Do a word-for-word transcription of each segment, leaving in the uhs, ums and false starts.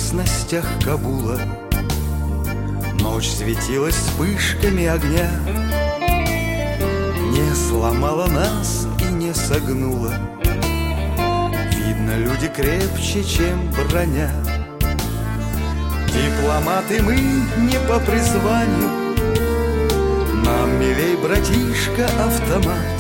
окрестностях Кабула. Ночь светилась вспышками огня, не сломала нас и не согнула. Видно, люди крепче, чем броня. Дипломаты мы не по призванию, нам милей, братишка, автомат.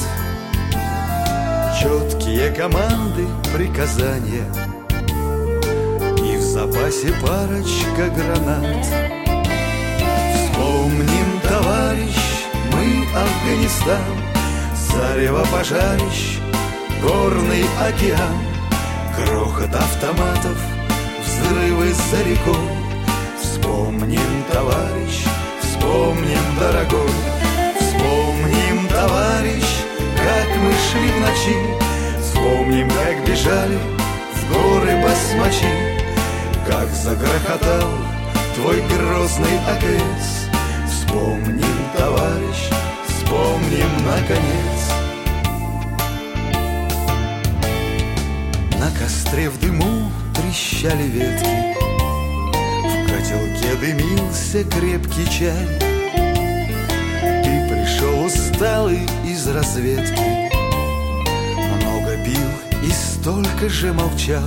Четкие команды, приказания и в запасе парочка гранат. Вспомним, товарищ, мы Афганистан, зарево пожарищ, горный океан, грохот автоматов, взрывы за рекой. Вспомним, товарищ, вспомним, дорогой. Вспомним, товарищ, как мы шли в ночи. Вспомним, как бежали в горы басмачи. Как загрохотал твой грозный АКС. Вспомним, товарищ, вспомним, наконец. На костре в дыму трещали ветки, в котелке дымился крепкий чай. Ты пришел усталый из разведки, много пил и столько же молчал.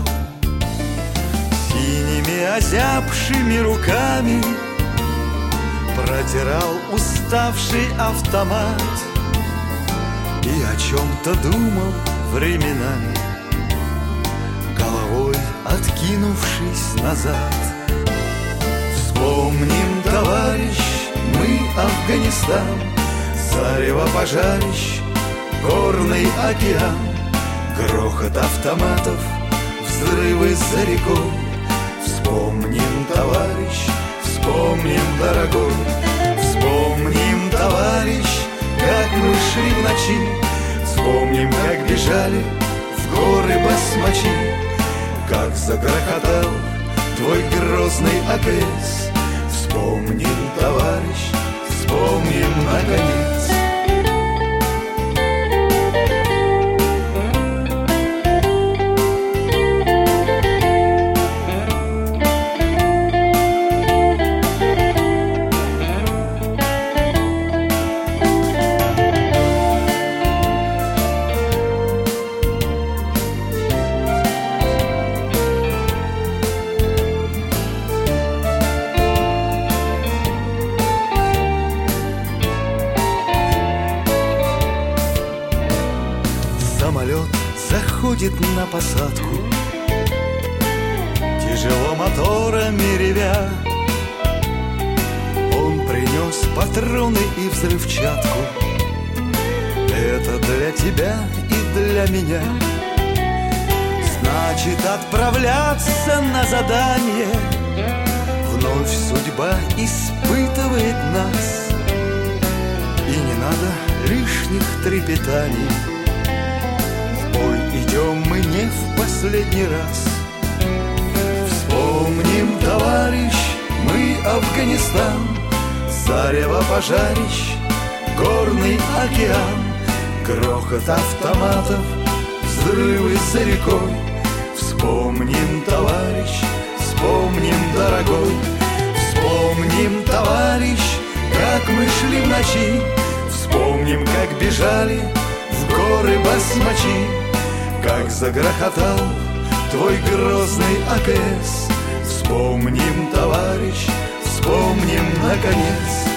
Синими озябшими руками протирал уставший автомат и о чем-то думал временами, головой откинувшись назад. Вспомним, товарищ, мы Афганистан, зарево пожарищ, горный океан, грохот автоматов, взрывы за рекой. Вспомним, товарищ, вспомним, дорогой. Вспомним, товарищ, как мы шли в ночи. Вспомним, как бежали в горы басмачи. Как загрохотал твой грозный АКС. Вспомним, товарищ, вспомним, наконец. Самолет заходит на посадку, тяжело моторами ревя. Он принес патроны и взрывчатку. Это для тебя и для меня. Значит, отправляться на задание. Вновь судьба испытывает нас, и не надо лишних трепетаний. Идем мы не в последний раз. Вспомним, товарищ, мы Афганистан, зарево пожарищ, горный океан, грохот автоматов, взрывы за рекой. Вспомним, товарищ, вспомним, дорогой. Вспомним, товарищ, как мы шли в ночи. Вспомним, как бежали в горы басмачи. Как загрохотал твой грозный АКС. Вспомним, товарищ, вспомним, наконец.